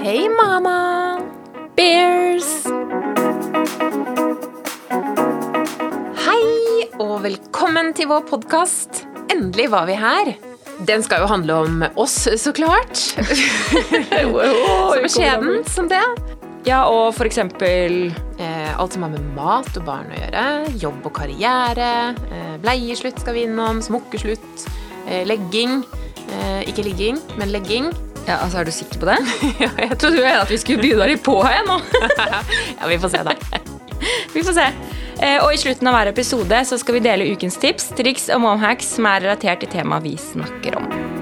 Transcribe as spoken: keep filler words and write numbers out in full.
Hei, mamma! Bears! Hei, og velkommen til vår podcast. Endelig var vi her. Den skal jo handle om oss, så klart. Så beskjeden som det. Ja, og for eksempel eh, alt som har med mat og barn å gjøre. Jobb og karriere. Eh, bleieslutt skal vi innom. Smukkeslutt. Eh, legging. Eh, ikke ligging, men legging. Ja, altså, er du sikker på det? Ja, jeg trodde jo at vi skulle begynne litt på her nå. Ja, vi får se da. Vi får se. Eh, og i slutten av hver episode så skal vi dele ukens tips, triks og momhacks som er relatert til temaet vi snakker om.